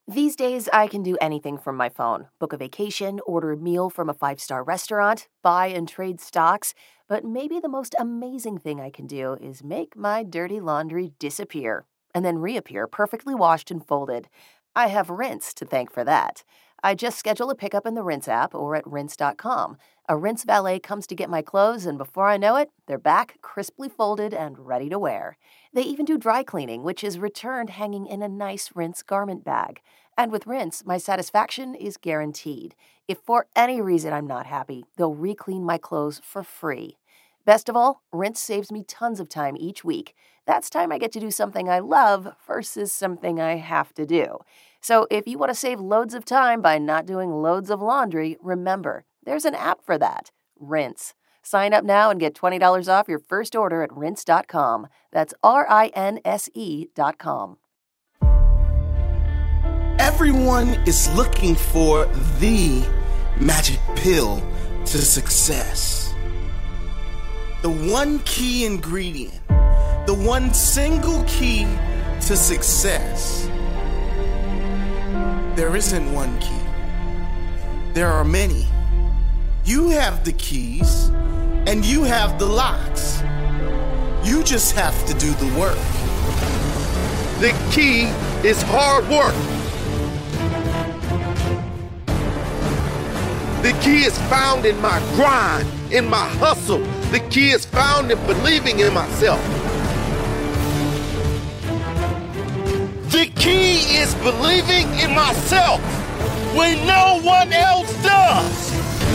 These days, I can do anything from my phone. Book a vacation, order a meal from a 5-star restaurant, buy and trade stocks. But maybe the most amazing thing I can do is make my dirty laundry disappear and then reappear perfectly washed and folded. I have Rinse to thank for that. I just schedule a pickup in the Rinse app or at rinse.com. A Rinse valet comes to get my clothes, and before I know it, they're back, crisply folded and ready to wear. They even do dry cleaning, which is returned hanging in a nice Rinse garment bag. And with Rinse, my satisfaction is guaranteed. If for any reason I'm not happy, they'll re-clean my clothes for free. Best of all, Rinse saves me tons of time each week. That's time I get to do something I love versus something I have to do. So if you want to save loads of time by not doing loads of laundry, remember, there's an app for that, Rinse. Sign up now and get $20 off your first order at rinse.com. That's RINSE.com. Everyone is looking for the magic pill to success. The one key ingredient, the one single key to success. There isn't one key. There are many. You have the keys and you have the locks. You just have to do the work. The key is hard work. The key is found in my grind, in my hustle. The key is found in believing in myself. The key is believing in myself when no one else does.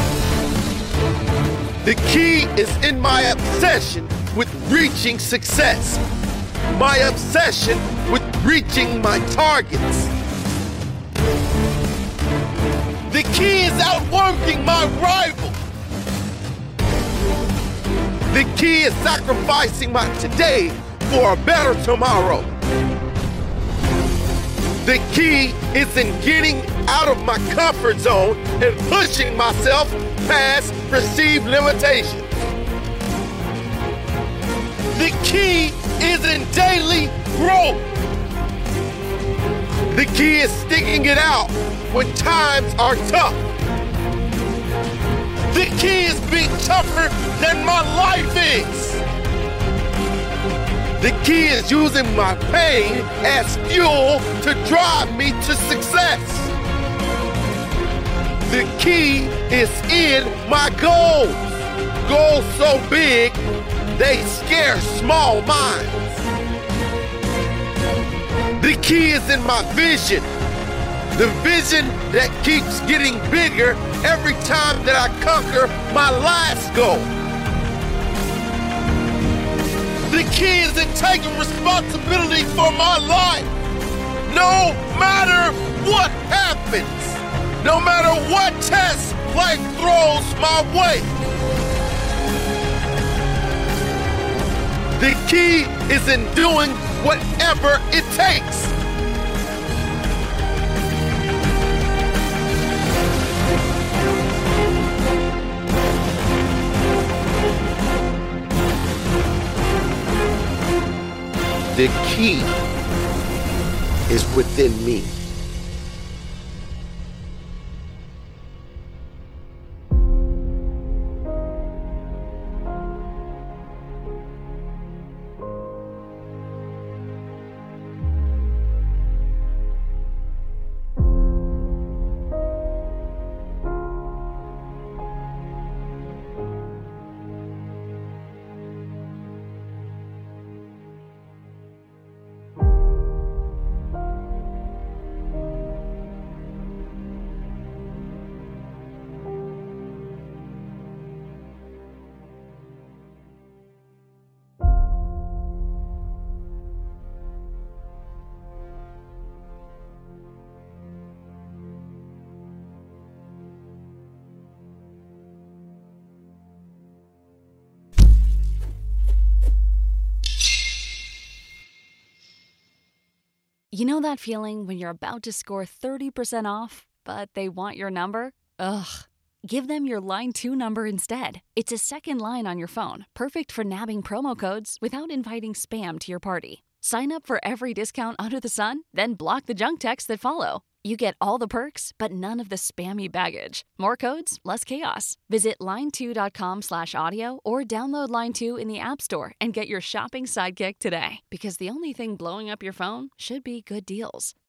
The key is in my obsession with reaching success. My obsession with reaching my targets. The key is outworking my rival. The key is sacrificing my today for a better tomorrow. The key is in getting out of my comfort zone and pushing myself past perceived limitations. The key is in daily growth. The key is sticking it out when times are tough. The key is being tougher than my life is. The key is using my pain as fuel to drive me to success. The key is in my goals. Goals so big, they scare small minds. The key is in my vision. The vision that keeps getting bigger every time that I conquer my last goal. The key is in taking responsibility for my life. No matter what happens, no matter what test life throws my way. The key is in doing whatever it takes. The key is within me. You know that feeling when you're about to score 30% off, but they want your number? Ugh. Give them your Line 2 number instead. It's a second line on your phone, perfect for nabbing promo codes without inviting spam to your party. Sign up for every discount under the sun, then block the junk texts that follow. You get all the perks, but none of the spammy baggage. More codes, less chaos. Visit line2.com/audio or download Line 2 in the App Store and get your shopping sidekick today. Because the only thing blowing up your phone should be good deals.